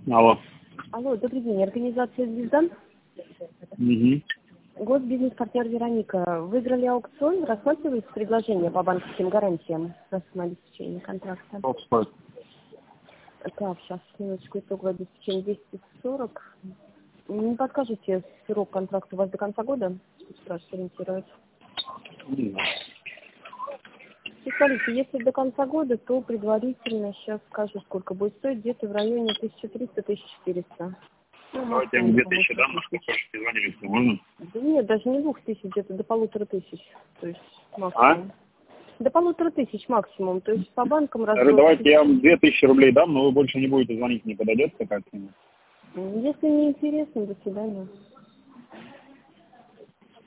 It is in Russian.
Алло. Алло, добрый день. Организация «Звезда». Угу. Госбизнес-партнер Вероника. Выиграли аукцион, рассматриваете предложение по банковским гарантиям на самообеспечение контракта? Сколько стоит? Так, сейчас, минуточку, итоговое обеспечение 240. Не подскажете, срок контракта у вас до конца года? Спрашиваю, ориентировать. И смотрите, если до конца года, то предварительно, сейчас скажу, сколько будет стоить, где-то в районе 1300-1400. Ну, Давайте максимум 2000 дам, на сколько хочете звонить, можно? Да нет, даже не 2000, где-то до 1500. То есть максимум. До 1500 максимум. То есть по банкам разброс. Давайте я вам 2000 рублей дам, но вы больше не будете звонить, не подойдет как-нибудь? Если не интересно, до свидания.